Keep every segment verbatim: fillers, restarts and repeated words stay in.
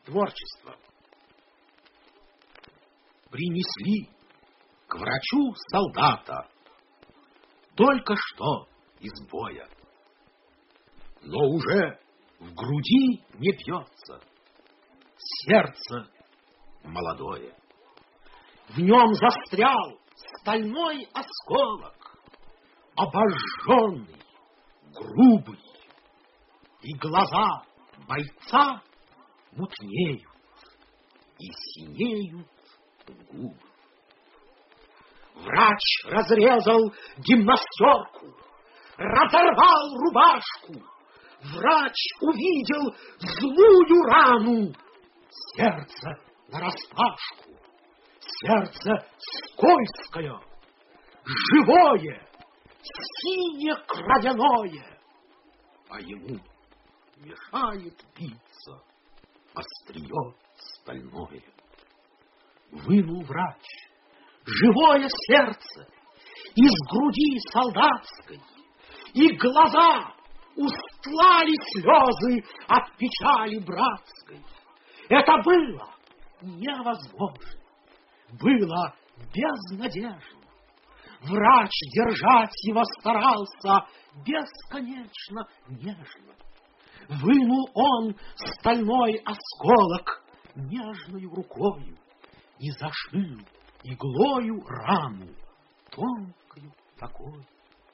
Творчество. Принесли к врачу солдата, только что из боя. Но уже в груди не бьется сердце молодое. В нем застрял стальной осколок, обожженный, грубый, и глаза бойца мутнеют и синеют губы. Врач разрезал гимнастерку, разорвал рубашку. Врач увидел злую рану. Сердце нараспашку, сердце скользкое, живое, сине-кровяное, а ему мешает биться острие стальное. Вынул врач живое сердце из груди солдатской, и глаза устлали слезы от печали братской. Это было невозможно, было безнадежно. Врач держать его старался бесконечно нежно. Вынул он стальной осколок нежною рукою и зашил иглою рану тонкою такой.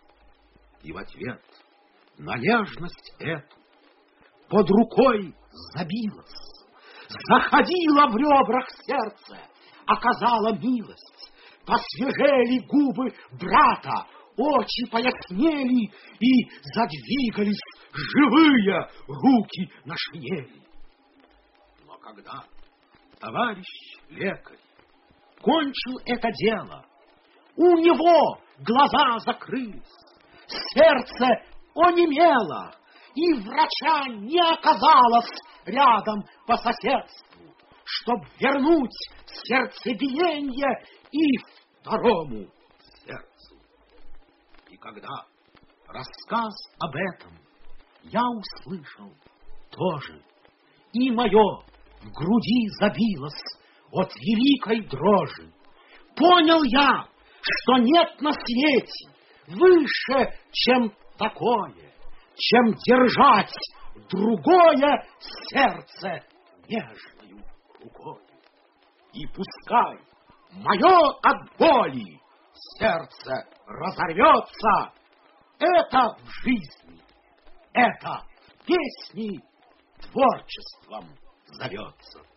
И в ответ на нежность эту под рукой забилась, заходила в ребрах сердце, оказала милость, посвежели губы брата, очи пояснели и задвигались живые руки на шинели. Но когда товарищ лекарь кончил это дело, у него глаза закрылись, сердце онемело, и врача не оказалось рядом по соседству, чтоб вернуть сердцебиение и второму сердцу. И когда рассказ об этом я услышал тоже, и мое в груди забилось от великой дрожи, понял я, что нет на свете выше, чем такое, чем держать другое сердце нежною рукой. И пускай мое от боли сердце разорвется, это в жизни, это в песне творчеством зовется.